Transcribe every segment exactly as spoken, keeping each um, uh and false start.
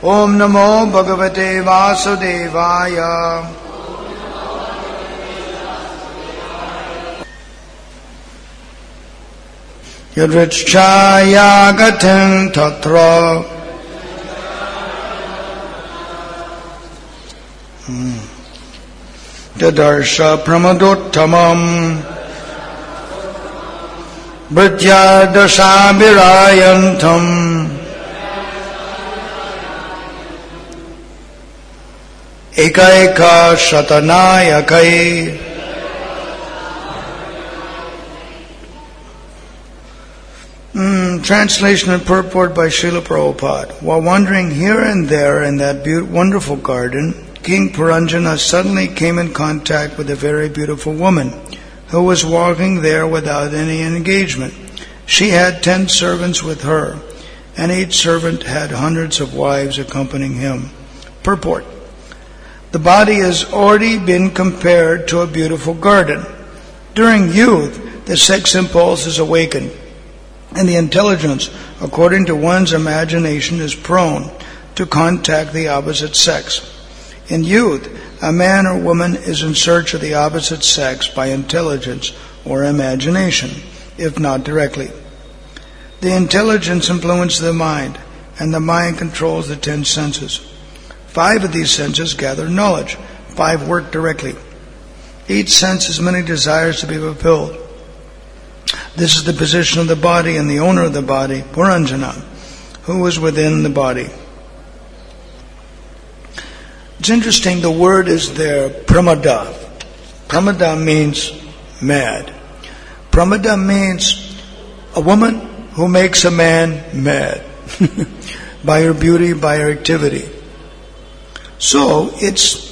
Om Namo Bhagavate Vasudevaya. Yadrichaya gatin tatra. Dadarsha pramadottamam. Britya dasabhirayantam. Ekaika shatanayakai. Mm, translation and purport by Srila Prabhupada. While wandering here and there in that be- wonderful garden, King Puranjana suddenly came in contact with a very beautiful woman who was walking there without any engagement. She had ten servants with her, and each servant had hundreds of wives accompanying him. Purport. The body has already been compared to a beautiful garden. During youth, the sex impulse is awakened, and the intelligence, according to one's imagination, is prone to contact the opposite sex. In youth, a man or woman is in search of the opposite sex by intelligence or imagination, if not directly. The intelligence influences the mind, and the mind controls the ten senses. Five of these senses gather knowledge. Five work directly. Each sense has many desires to be fulfilled. This is the position of the body and the owner of the body, Puranjana, who was within the body. It's interesting, the word is there, pramada. Pramada means mad. Pramada means a woman who makes a man mad by her beauty, by her activity. So it's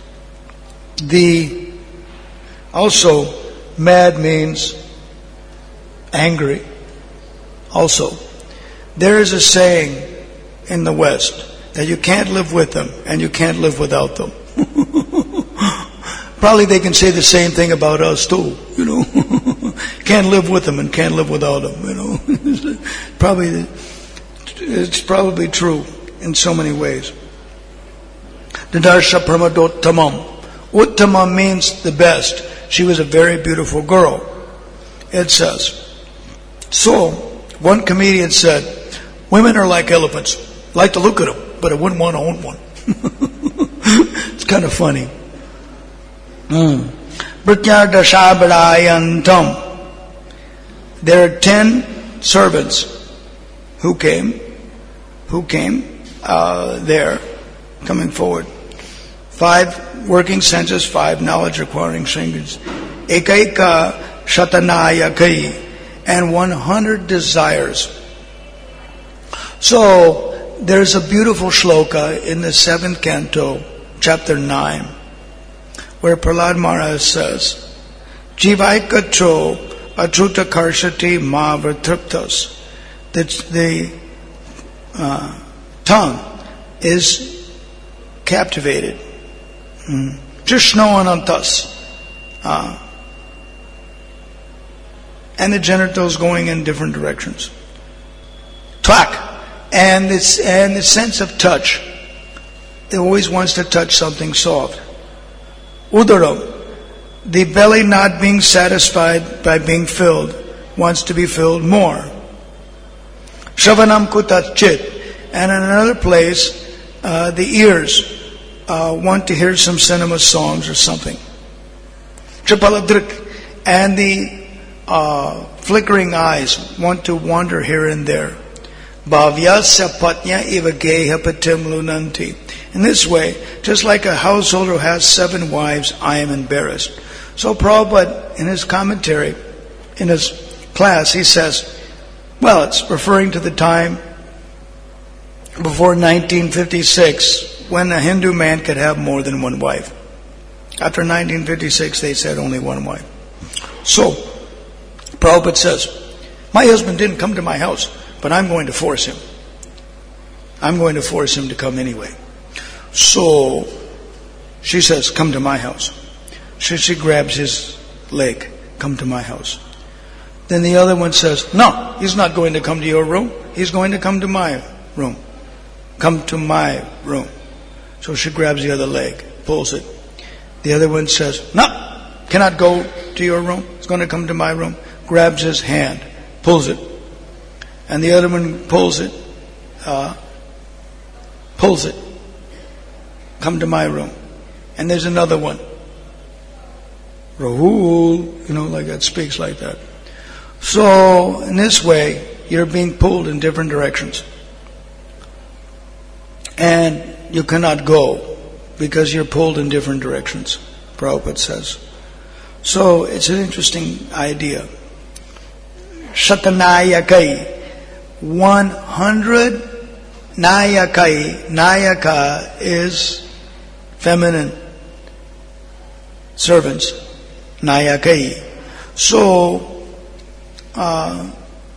the, also mad means angry. Also, there is a saying in the West that you can't live with them and you can't live without them. Probably they can say the same thing about us too, you know. Can't live with them and can't live without them, you know. Probably, it's probably true in so many ways. Dadarsha pramadottamam. Uttamam means the best. She was a very beautiful girl, it says. So, one comedian said, women are like elephants. I like to look at them, but I wouldn't want to own one. It's kind of funny. Britya dashabhirayantam. There are ten servants who came, who came uh, there, coming forward. Five working senses, five knowledge acquiring senses. Ekaika shatanayakai. And one hundred desires. So, there's a beautiful shloka in the seventh canto, chapter nine, where Prahlad Maharaj says, Jivaikacho atruta karshati ma vartriptas. That the uh, tongue is captivated. Jishno anantas. Uh, and the genitals going in different directions. Twak. And this and the sense of touch. It always wants to touch something soft. Udaram. The belly not being satisfied by being filled, wants to be filled more. Shavanam kutat chit. And in another place, uh, the ears uh, want to hear some cinema songs or something. Tripaladrik. And the Uh, flickering eyes want to wander here and there. Bhavyasya patnya iva geha patim lunanti. In this way, just like a householder has seven wives, I am embarrassed. So Prabhupada, in his commentary, in his class, he says, well, it's referring to the time before nineteen fifty-six, when a Hindu man could have more than one wife. After nineteen fifty-six, they said only one wife. So, Prabhupada says, my husband didn't come to my house, but I'm going to force him. I'm going to force him to come anyway. So, she says, come to my house. She, she grabs his leg, come to my house. Then the other one says, no, he's not going to come to your room. He's going to come to my room. come to my room. So she grabs the other leg, pulls it. The other one says, no, cannot go to your room. It's going to come to my room. Grabs his hand, pulls it. And the other one pulls it, uh, pulls it. Come to my room. And there's another one. Rahul, you know, like that, speaks like that. So, in this way, you're being pulled in different directions. And you cannot go because you're pulled in different directions, Prabhupada says. So, it's an interesting idea. Shatanayakai. One hundred Nayakai. Nayaka is feminine servants. Nayakai. So, uh,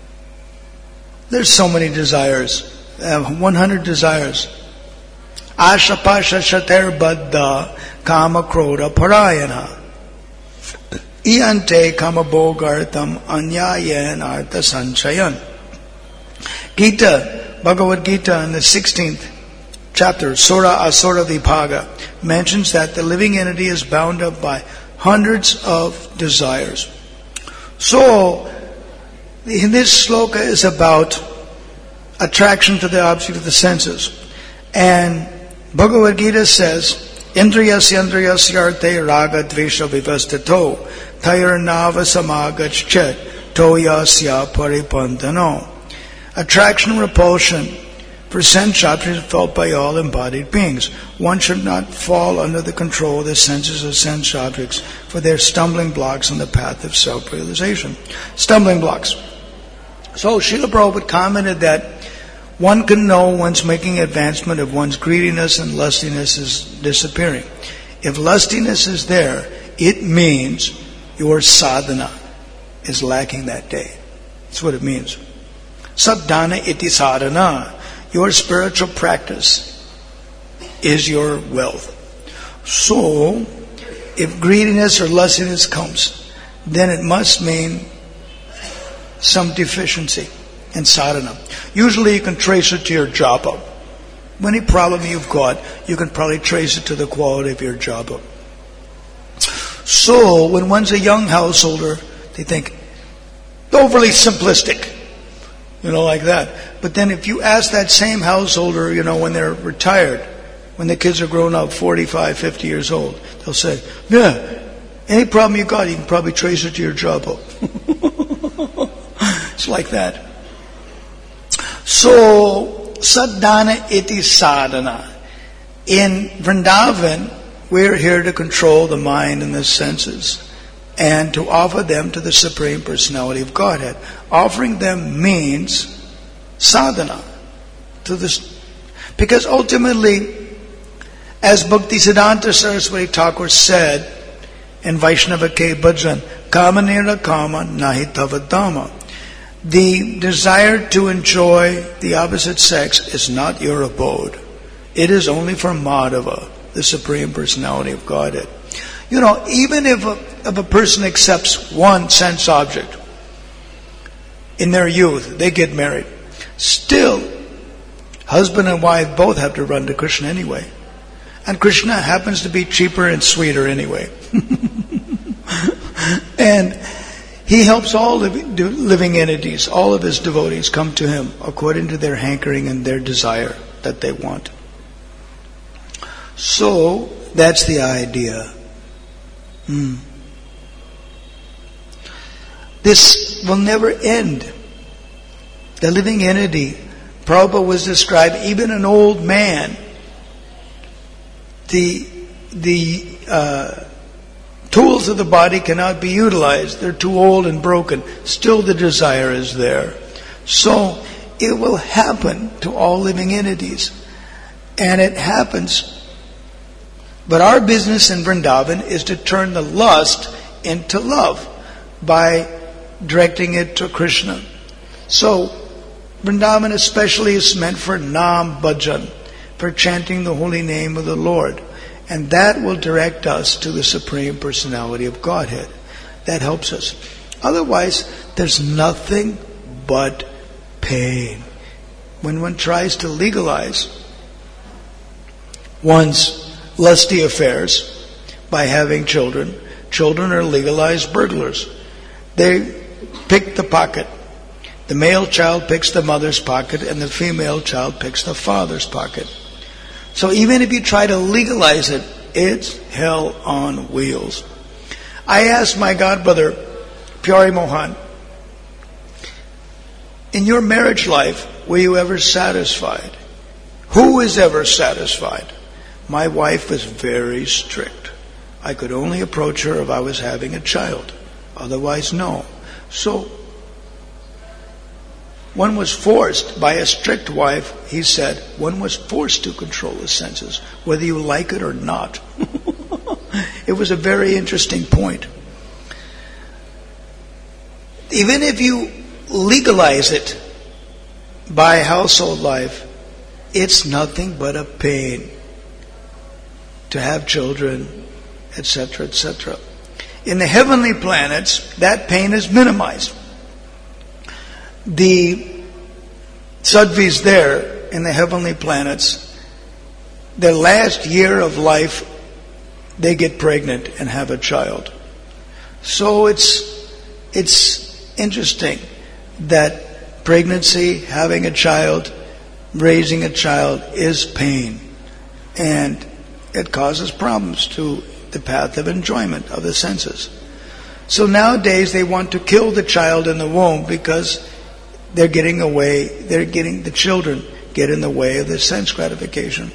there's so many desires. Uh, one hundred desires. Ashapasha shater baddha kama krodha parayana. Iyante kama bogartam anyayen artha sanchayan. Gita, Bhagavad Gita in the sixteenth chapter, Sura Asura Vibhaga, mentions that the living entity is bound up by hundreds of desires. So, in this sloka is about attraction to the object of the senses. And Bhagavad Gita says, Indriyasya indriyasya arte raga dvesha vivastito tayar nava samagachet toyasya paripantano. Attraction and repulsion for sense objects is felt by all embodied beings. One should not fall under the control of the senses of sense objects, for they are stumbling blocks on the path of self-realization. Stumbling blocks. So Srila Prabhupada commented that one can know one's making advancement if one's greediness and lustiness is disappearing. If lustiness is there, it means your sadhana is lacking that day. That's what it means. Sadhana iti sadhana. Your spiritual practice is your wealth. So, if greediness or lustiness comes, then it must mean some deficiency in sadhana. Usually you can trace it to your japa. Any problem you've got, you can probably trace it to the quality of your japa. So, when one's a young householder, they think, overly simplistic, you know, like that. But then if you ask that same householder, you know, when they're retired, when the kids are grown up, forty-five, fifty years old, they'll say, yeah, any problem you got, you can probably trace it to your japa. It's like that. So, sadhana iti sadhana. In Vrindavan, we're here to control the mind and the senses and to offer them to the Supreme Personality of Godhead. Offering them means sadhana. To this, because ultimately, as Bhaktisiddhanta Saraswati Thakur said in Vaishnava Ke Bhajan, Kama nira kama nahi tava dhamma. The desire to enjoy the opposite sex is not your abode. It is only for Madhava, the Supreme Personality of Godhead. You know, even if a, if a person accepts one sense object in their youth, they get married. Still, husband and wife both have to run to Krishna anyway. And Krishna happens to be cheaper and sweeter anyway. And he helps all living entities, all of his devotees come to him according to their hankering and their desire that they want. So, that's the idea. Hmm. This will never end. The living entity, Prabhupada was described, even an old man, the, the uh, tools of the body cannot be utilized. They're too old and broken. Still the desire is there. So it will happen to all living entities. And it happens. But our business in Vrindavan is to turn the lust into love by directing it to Krishna. So Vrindavan especially is meant for Nam Bhajan, for chanting the holy name of the Lord. And that will direct us to the Supreme Personality of Godhead. That helps us. Otherwise, there's nothing but pain. When one tries to legalize one's lusty affairs by having children. Children are legalized burglars. They pick the pocket. The male child picks the mother's pocket, and the female child picks the father's pocket. So even if you try to legalize it, it's hell on wheels. I asked my godbrother, Pyari Mohan, in your marriage life, were you ever satisfied? Who is ever satisfied? My wife was very strict. I could only approach her if I was having a child. Otherwise, no. So, one was forced by a strict wife, he said, one was forced to control his senses, whether you like it or not. It was a very interesting point. Even if you legalize it by household life, it's nothing but a pain to have children, et cetera, et cetera. In the heavenly planets, that pain is minimized. The Sadhvis there in the heavenly planets, their last year of life, they get pregnant and have a child. So it's it's interesting that pregnancy, having a child, raising a child is pain. And it causes problems to the path of enjoyment of the senses. So nowadays they want to kill the child in the womb because they're getting away, they're getting, the children get in the way of the sense gratification.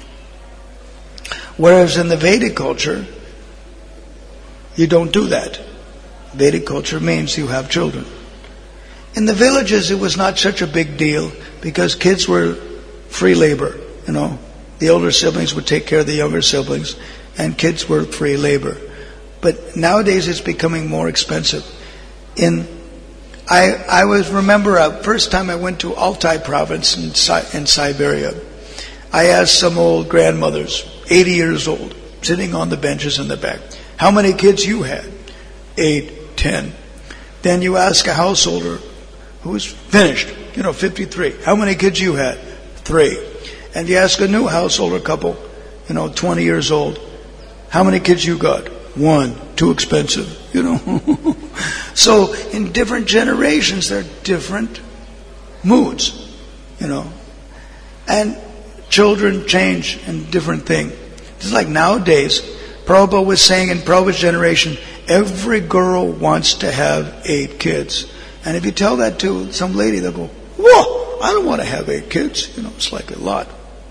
Whereas in the Vedic culture, you don't do that. Vedic culture means you have children. In the villages, it was not such a big deal because kids were free labor, you know. The older siblings would take care of the younger siblings, and kids were free labor. But nowadays, it's becoming more expensive. In I I was remember uh, first time I went to Altai province in, Si- in Siberia. I asked some old grandmothers, eighty years old, sitting on the benches in the back, how many kids you had? Eight, ten. Then you ask a householder who was finished, you know, fifty-three, how many kids you had? Three. And you ask a new householder couple, you know, twenty years old, how many kids you got? One. Too expensive, you know. So in different generations, there are different moods, you know. And children change in different things. It's like nowadays, Prabhupada was saying in Prabhupada's generation, every girl wants to have eight kids. And if you tell that to some lady, they'll go, whoa, I don't want to have eight kids. You know, it's like a lot.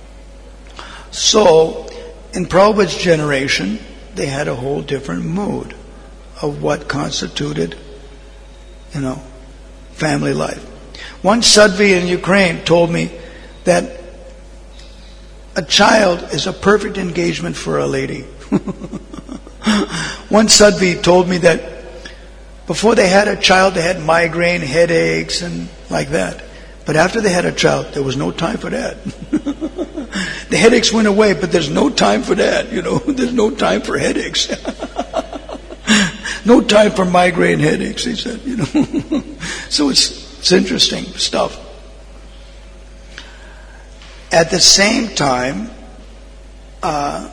So, in Prabhupada's generation, they had a whole different mood of what constituted, you know, family life. One Sadhvi in Ukraine told me that a child is a perfect engagement for a lady. One Sadhvi told me that before they had a child, they had migraine, headaches, and like that. But after they had a child, there was no time for that. The headaches went away, but there's no time for that, you know. There's no time for headaches. No time for migraine headaches, he said, you know. So it's, it's interesting stuff. At the same time, uh,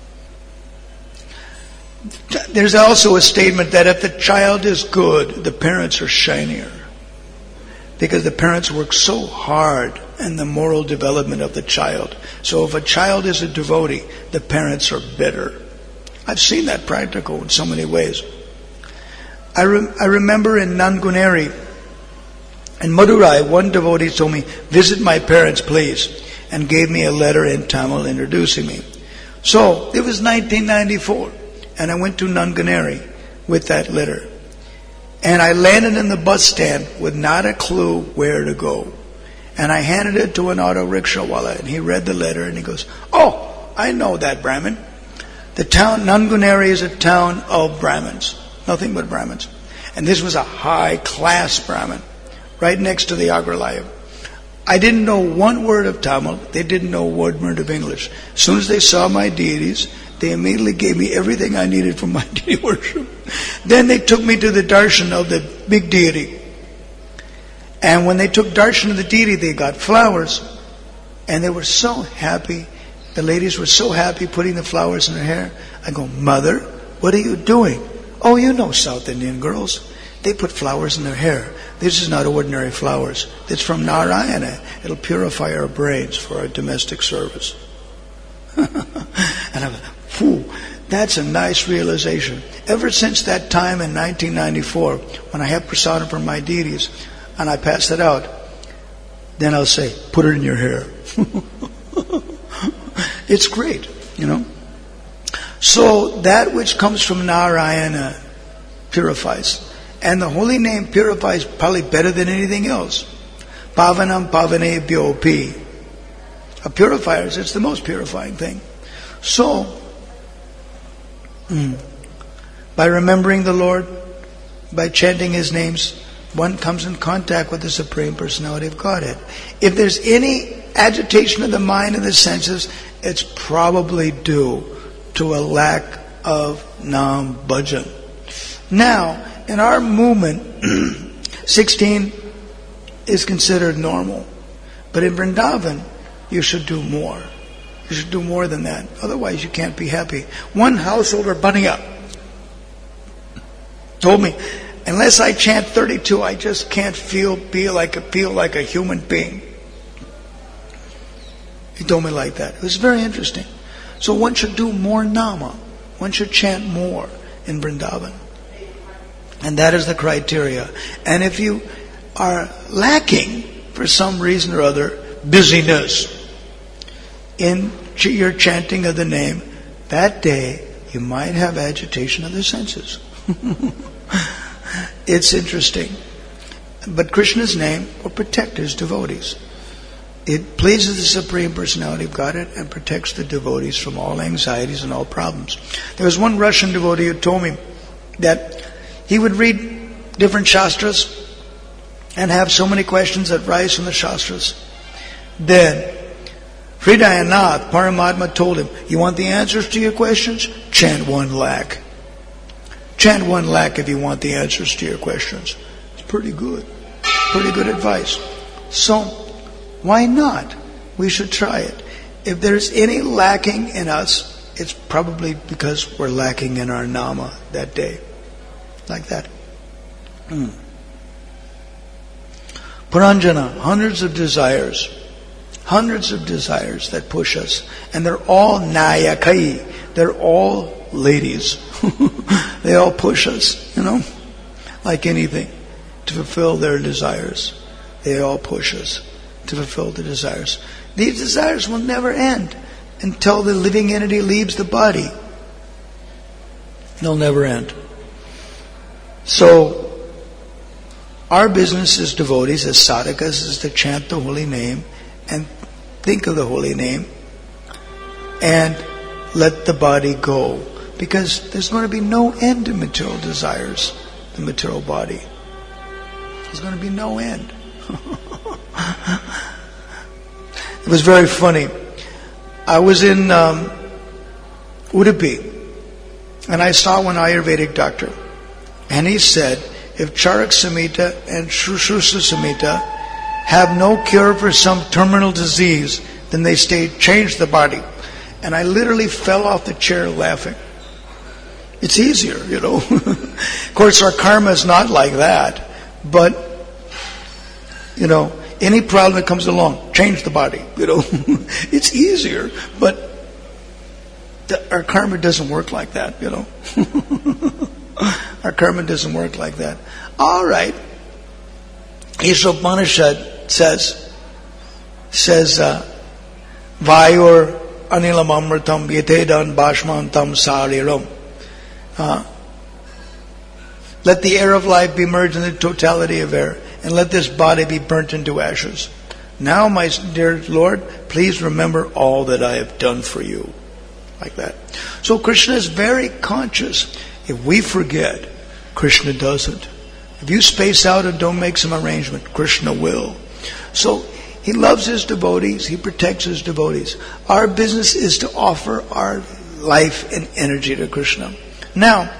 there's also a statement that if the child is good, the parents are shinier. Because the parents work so hard in the moral development of the child. So if a child is a devotee, the parents are better. I've seen that practical in so many ways. I, re- I remember in Nanguneri, in Madurai, one devotee told me, visit my parents, please, and gave me a letter in Tamil introducing me. So it was nineteen ninety-four, and I went to Nanguneri with that letter. And I landed in the bus stand with not a clue where to go. And I handed it to an auto rickshawala, and he read the letter, and he goes, oh, I know that Brahmin. The town, Nanguneri is a town of Brahmins. Nothing but Brahmins. And this was a high-class Brahmin, right next to the Agralaya. I didn't know one word of Tamil. They didn't know one word of English. As soon as they saw my deities, they immediately gave me everything I needed for my deity worship. Then they took me to the darshan of the big deity. And when they took darshan of the deity, they got flowers. And they were so happy. The ladies were so happy putting the flowers in her hair. I go, Mother, what are you doing? Oh, you know South Indian girls. They put flowers in their hair. This is not ordinary flowers. It's from Narayana. It'll purify our brains for our domestic service. And I'm like, phew, that's a nice realization. Ever since that time in nineteen ninety-four, when I have prasadam from my deities, and I pass it out, then I'll say, put it in your hair. It's great, you know. So that which comes from Narayana purifies. And the holy name purifies probably better than anything else. Pavanam pavanebhyo pi. A purifier, it's the most purifying thing. So, mm, by remembering the Lord, by chanting His names, one comes in contact with the Supreme Personality of Godhead. If there's any agitation of the mind and the senses, it's probably due to a lack of Nam Bhajan. Now, in our movement, sixteen is considered normal. But in Vrindavan, you should do more. You should do more than that. Otherwise, you can't be happy. One householder bunny up told me, unless I chant thirty-two, I just can't feel, feel like, feel like a human being. He told me like that. It was very interesting. So one should do more nama. One should chant more in Vrindavan. And that is the criteria. And if you are lacking, for some reason or other, busyness in ch- your chanting of the name, that day you might have agitation of the senses. It's interesting. But Krishna's name will protect His devotees. It pleases the Supreme Personality of Godhead and protects the devotees from all anxieties and all problems. There was one Russian devotee who told me that he would read different Shastras and have so many questions that rise from the Shastras. Then, Hridayanath, Paramatma, told him, you want the answers to your questions? Chant one lakh. Chant one lakh if you want the answers to your questions. It's pretty good. Pretty good advice. So, why not? We should try it. If there's any lacking in us, it's probably because we're lacking in our nama that day. Like that. Hmm. Puranjana, hundreds of desires. Hundreds of desires that push us. And they're all nayakai. They're all ladies. They all push us, you know, like anything, to fulfill their desires. They all push us to fulfill the desires. These desires will never end until the living entity leaves the body. They'll never end. So, our business as devotees, as sadhakas, is to chant the holy name and think of the holy name and let the body go. Because there's going to be no end to material desires, the material body. There's going to be no end. It was very funny. I was in um, Udupi, and I saw one Ayurvedic doctor. And he said, if Charak Samhita and Shrushrusa Samhita have no cure for some terminal disease, then they stay, change the body. And I literally fell off the chair laughing. It's easier, you know. Of course, our karma is not like that. But, you know, any problem that comes along, change the body, you know. It's easier, but the, our karma doesn't work like that, you know. Our karma doesn't work like that. All right. Ishopanishad says, says, uh, Vayur anilam amritam yetedan bhashmantam sariram. Uh, let the air of life be merged in the totality of air, and let this body be burnt into ashes. Now, my dear Lord, please remember all that I have done for you. Like that. So Krishna is very conscious. If we forget, Krishna doesn't. If you space out and don't make some arrangement, Krishna will. So He loves His devotees. He protects His devotees. Our business is to offer our life and energy to Krishna. Now,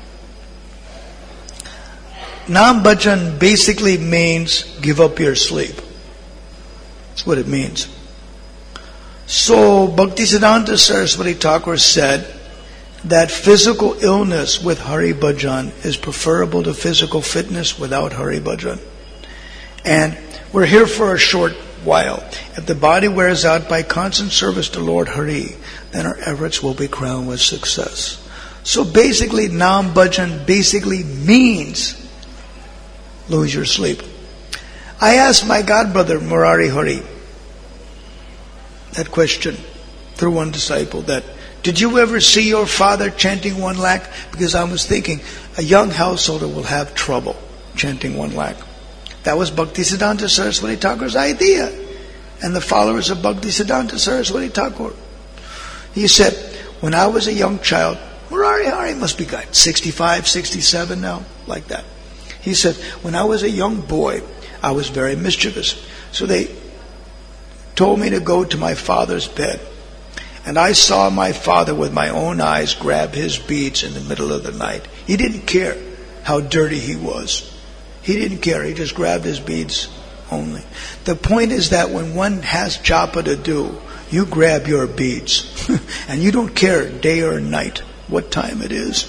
Nam Bhajan basically means give up your sleep. That's what it means. So Bhaktisiddhanta Saraswati Thakur said that physical illness with Hari Bhajan is preferable to physical fitness without Hari Bhajan. And we're here for a short while. If the body wears out by constant service to Lord Hari, then our efforts will be crowned with success. So basically, Nam Bhajan basically means lose your sleep. I asked my godbrother Murari Hari that question through one disciple, that did you ever see your father chanting one lakh? Because I was thinking a young householder will have trouble chanting one lakh. That was Bhaktisiddhanta Saraswati Thakur's idea, and the followers of Bhaktisiddhanta Saraswati Thakur. He said, when I was a young child, Murari Hari must be like sixty-five, sixty-seven now, like that. He said, when I was a young boy, I was very mischievous. So they told me to go to my father's bed. And I saw my father with my own eyes grab his beads in the middle of the night. He didn't care how dirty he was. He didn't care. He just grabbed his beads only. The point is that when one has japa to do, you grab your beads. And you don't care day or night what time it is.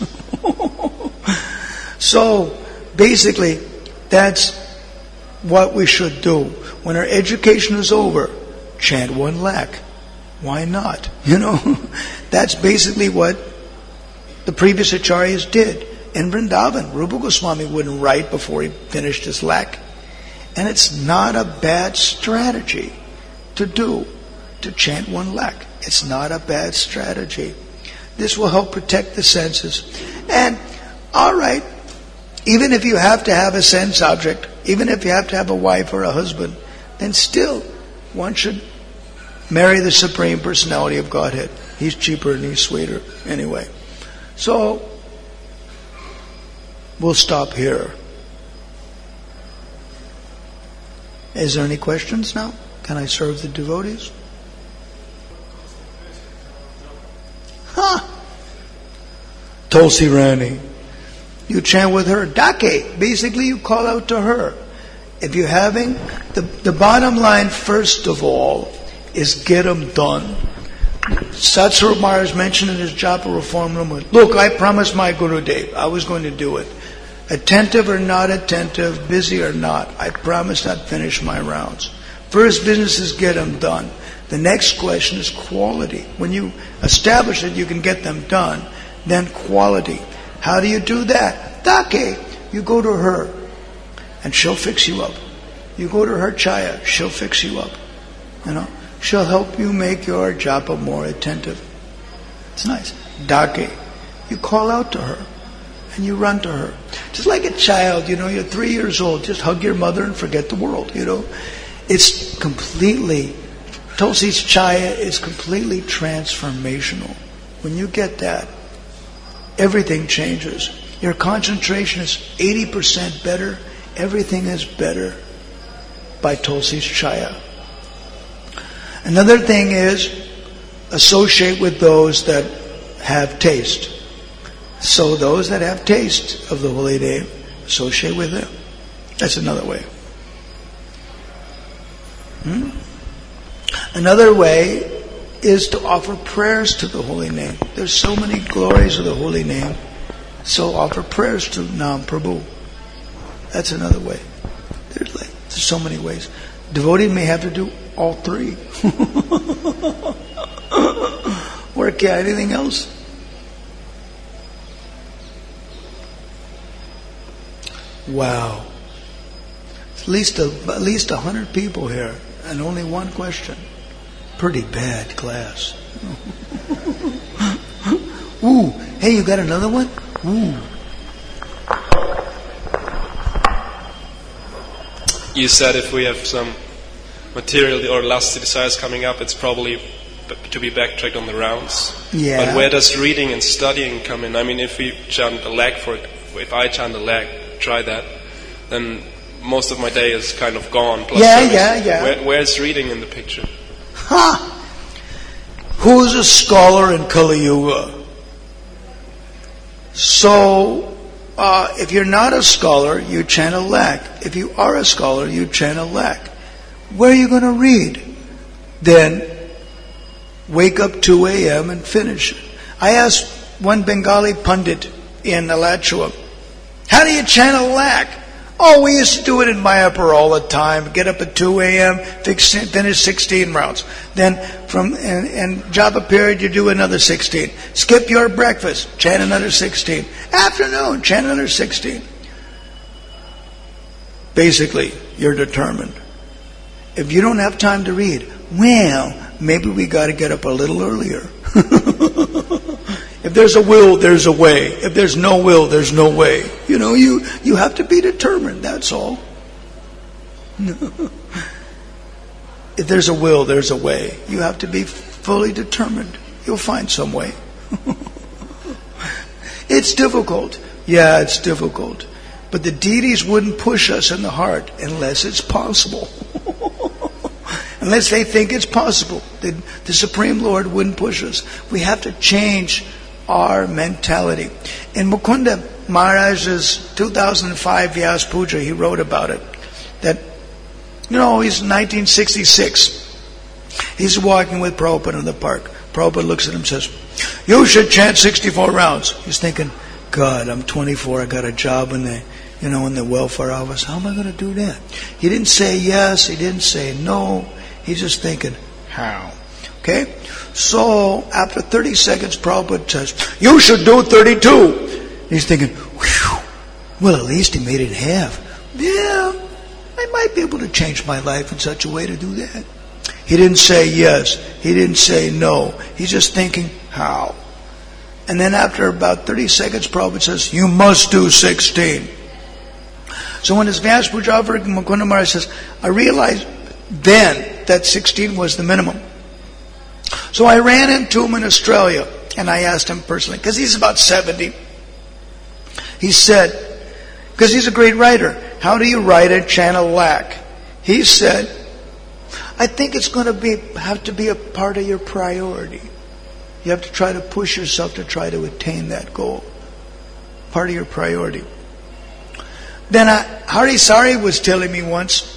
So basically, that's what we should do. When our education is over, chant one lakh. Why not? You know, that's basically what the previous acharyas did. In Vrindavan, Rupa Goswami wouldn't write before he finished his lakh. And it's not a bad strategy to do, to chant one lakh. It's not a bad strategy. This will help protect the senses. And, all right, even if you have to have a sense object, even if you have to have a wife or a husband, then still one should marry the Supreme Personality of Godhead. He's cheaper and he's sweeter anyway. So, we'll stop here. Is there any questions now? Can I serve the devotees? Huh! Tulsi Rani. You chant with her. Dake. Basically, you call out to her. If you're having... The, the bottom line, first of all, is get them done. Satsvarup Maharaj mentioned in his Japa Reform Room, look, I promised my Gurudev I was going to do it. Attentive or not attentive, busy or not, I promised I'd finish my rounds. First business is get them done. The next question is quality. When you establish that you can get them done, then quality. How do you do that? Dake. You go to her, and she'll fix you up. You go to her chaya, she'll fix you up. You know, she'll help you make your japa more attentive. It's nice. Dake. You call out to her, and you run to her. Just like a child, you know, you're three years old, just hug your mother and forget the world, you know. It's completely, Tulsi's chaya is completely transformational. When you get that, everything changes. Your concentration is eighty percent better. Everything is better by Tulsi's chaya. Another thing is associate with those that have taste. So those that have taste of the holy name, associate with them. That's another way. Hmm? Another way is to offer prayers to the holy name. There's so many glories of the holy name. So offer prayers to Nam Prabhu. That's another way. There's like there's so many ways. Devotee may have to do all three. Or yeah, anything else? Wow. At least a, at least a hundred people here and only one question. Pretty bad class. Ooh, hey, you got another one? Ooh. You said if we have some material or lusty desires coming up, it's probably b- to be backtracked on the rounds. Yeah. But where does reading and studying come in? I mean, if we chant a lag for it, if I chant a lag, try that, then most of my day is kind of gone. Plus yeah, service. yeah, yeah. Where, where's reading in the picture? Ha! Who's a scholar in Kali Yuga? So, uh, if you're not a scholar, you chant a lag. If you are a scholar, you chant a lag. Where are you going to read? Then, wake up two a.m. and finish it. I asked one Bengali Pundit in Alachua, how do you chant a lakh? Oh, we used to do it in Mayapur all the time. Get up at two a.m., fix, finish sixteen rounds. Then from in, in Japa period, you do another sixteen. Skip your breakfast, chant another sixteen. Afternoon, chant another sixteen. Basically, you're determined. If you don't have time to read, well, maybe we got to get up a little earlier. If there's a will, there's a way. If there's no will, there's no way. You know, you, you have to be determined, that's all. If there's a will, there's a way. You have to be fully determined. You'll find some way. It's difficult. Yeah, it's difficult. But the deities wouldn't push us in the heart unless it's possible. Unless they think it's possible. The, the Supreme Lord wouldn't push us. We have to change our mentality. In Mukunda Maharaj's two thousand five Vyas Puja, he wrote about it. That, you know, he's nineteen sixty-six. He's walking with Prabhupada in the park. Prabhupada looks at him and says, you should chant sixty-four rounds. He's thinking, God, I'm twenty-four, I got a job in the, you know, in the welfare office. How am I going to do that? He didn't say yes, he didn't say no. He's just thinking, how? Okay? So, after thirty seconds, Prabhupada says, you should do thirty-two. He's thinking, whew, well, at least he made it in half. Yeah, I might be able to change my life in such a way to do that. He didn't say yes. He didn't say no. He's just thinking, how? And then after about thirty seconds, Prabhupada says, you must do sixteen. So when his Vyas Puja over, Mukunda Maharaj says, I realized then that sixteen was the minimum. So I ran into him in Australia and I asked him personally, because he's about seventy. He said, because he's a great writer, how do you write a chant a lakh? He said, I think it's going to be have to be a part of your priority. You have to try to push yourself to try to attain that goal. Part of your priority. Then I, Hari Sari was telling me once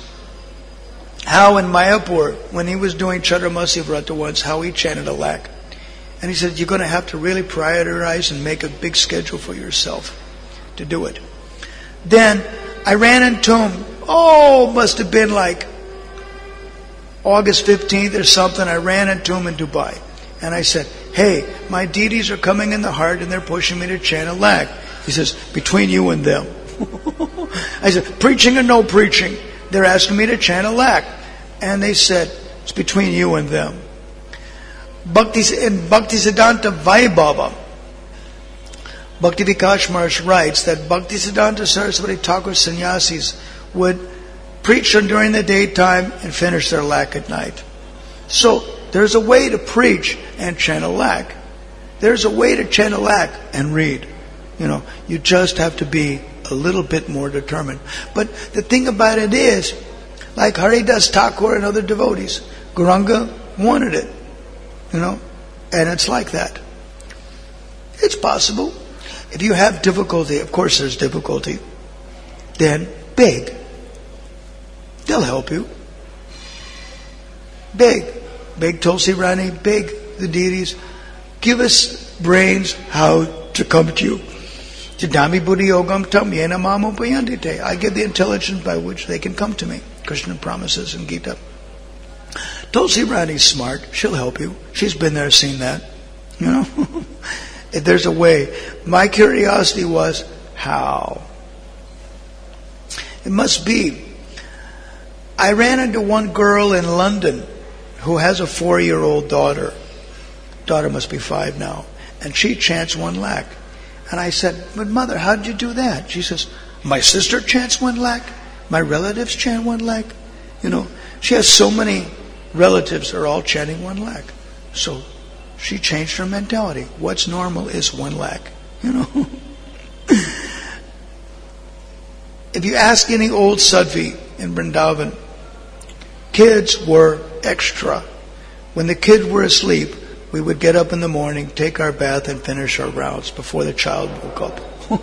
how in Mayapur, when he was doing Chaturmasi Vrata once, how he chanted a lakh. And he said, you're going to have to really prioritize and make a big schedule for yourself to do it. Then I ran into him, oh, must have been like August fifteenth or something. I ran into him in Dubai. And I said, hey, my deities are coming in the heart and they're pushing me to chant a lakh. He says, between you and them. I said, preaching or no preaching? They're asking me to chant a lakh. And they said, it's between you and them. Bhakti, in Bhaktisiddhanta Vaibhava, Bhakti Vikas Maharaj writes that Bhaktisiddhanta Saraswati Thakur sannyasis would preach during the daytime and finish their lakh at night. So, there's a way to preach and chant a lakh. There's a way to chant a lakh and read. You know, you just have to be a little bit more determined. But the thing about it is, like Haridas Thakur and other devotees, Gauranga wanted it. You know, and it's like that. It's possible. If you have difficulty, of course there's difficulty, then beg. They'll help you. Beg. Beg Tulsi Rani, beg the deities. Give us brains how to come to you. Chidami buddhi yogam tam yena mam upayandite. I give the intelligence by which they can come to me. Krishna promises in Gita. Tulsi Rani's smart. She'll help you. She's been there, seen that. You know? If there's a way. My curiosity was, how? It must be. I ran into one girl in London who has a four-year-old daughter. Daughter must be five now. And she chants one lakh. And I said, but mother, how did you do that? She says, my sister chants one lakh. My relatives chant one lakh. You know, she has so many relatives are all chanting one lakh. So she changed her mentality. What's normal is one lakh. You know. If you ask any old Sadhvi in Vrindavan, kids were extra. When the kids were asleep, we would get up in the morning, take our bath, and finish our rounds before the child woke up.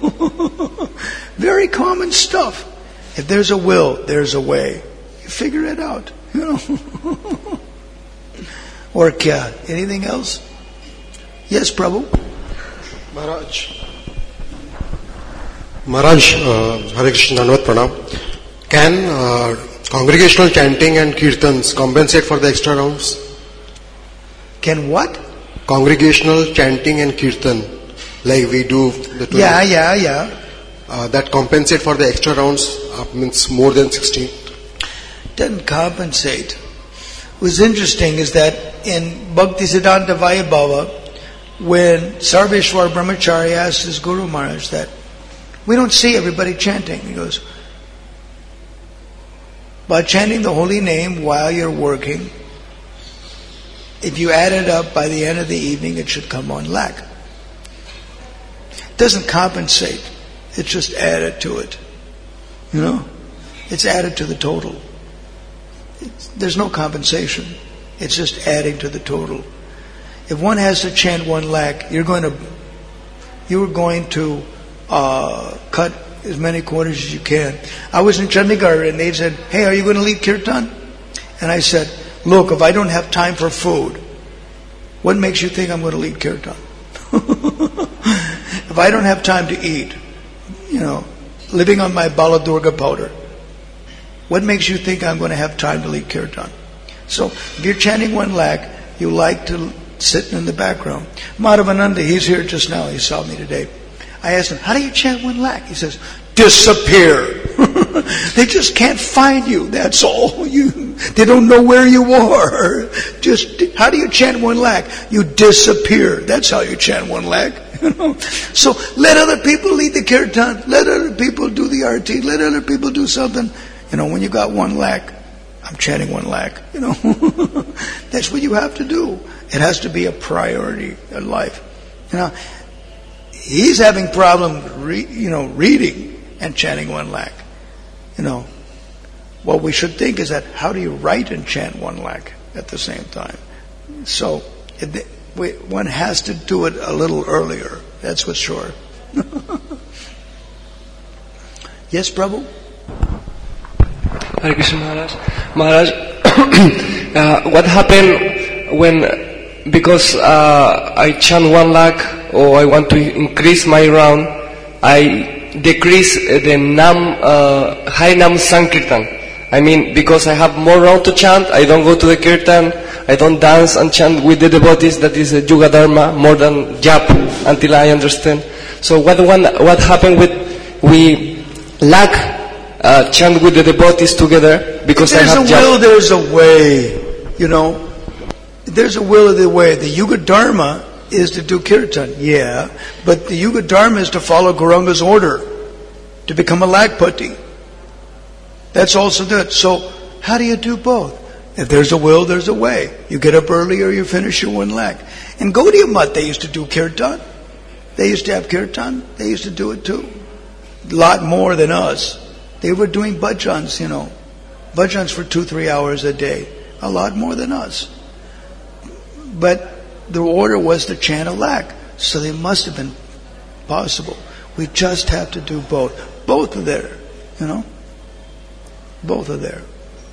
Very common stuff. If there's a will, there's a way. You figure it out. You know. Or kya? Anything else? Yes, Prabhu? Maharaj. Maharaj, uh, Hare Krishna, Dandavat Pranam. Can uh, congregational chanting and kirtans compensate for the extra rounds? Can what? Congregational chanting and kirtan, like we do. The Yeah, yeah, yeah. Uh, that compensate for the extra rounds, uh, means more than sixteen. Doesn't compensate. What's interesting is that in Bhaktisiddhanta Vaibhava, when Sarveshwar Brahmachari asked his Guru Maharaj that, we don't see everybody chanting. He goes, by chanting the holy name while you're working, if you add it up by the end of the evening, it should come one lakh. It doesn't compensate. It's just added to it. You know? It's added to the total. It's, there's no compensation. It's just adding to the total. If one has to chant one lakh, you're going to you're going to uh, cut as many quarters as you can. I was in Chandigarh and they said, "Hey, are you going to lead kirtan?" And I said, "Look, if I don't have time for food, what makes you think I'm going to lead kirtan? If I don't have time to eat, you know, living on my Baladurga powder, what makes you think I'm going to have time to lead kirtan?" So, if you're chanting one lakh, you like to sit in the background. Madhavananda, he's here just now. He saw me today. I asked him, "How do you chant one lakh?" He says, "Disappear." They just can't find you. That's all. You, they don't know where you are. Just how do you chant one lakh? You disappear. That's how you chant one lakh. You know? So let other people lead the kirtan. Let other people do the arati. Let other people do something. You know, when you got one lakh, I'm chanting one lakh. You know, that's what you have to do. It has to be a priority in life. You know, he's having problem, re, you know, reading and chanting one lakh. You know, what we should think is that how do you write and chant one lakh at the same time? So it, we, one has to do it a little earlier. That's for sure. Yes, Prabhu? Hare Krishna Maharaj. Maharaj, uh, what happened when, because uh, I chant one lakh or I want to increase my round, I decrease the Nam, uh, High Nam Sankirtan. I mean, because I have more round to chant, I don't go to the kirtan, I don't dance and chant with the devotees, that is a Yuga Dharma, more than jap, until I understand. So what one, what happened with, we lack uh, chant with the devotees together, because there's I have a jap. will, there's a way, you know. There's a will of the way. The Yuga Dharma is to do kirtan, yeah, but the Yuga Dharma is to follow Gauranga's order, to become a lakpati. That's also that. So, how do you do both? If there's a will, there's a way. You get up early or you finish your one lakh. In Gaudiya Math, they used to do kirtan. They used to have kirtan. They used to do it too. A lot more than us. They were doing bhajans, you know. Bhajans for two, three hours a day. A lot more than us. But the order was to chant a lakh. So they must have been possible. We just have to do both. Both are there, you know. Both are there.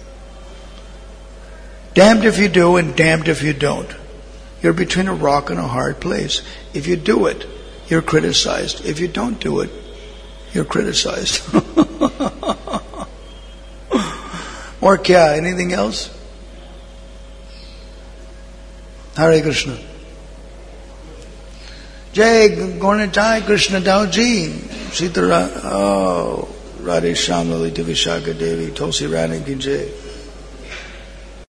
Damned if you do and damned if you don't. You're between a rock and a hard place. If you do it, you're criticized. If you don't do it, you're criticized. Or kya? Anything else? Hare Krishna. Jai Gaurnitai Krishna Dauji. Sitara. Oh, Radhe Shyam Lalita Vishaka Devi. Tulsi Rani Ki Jai.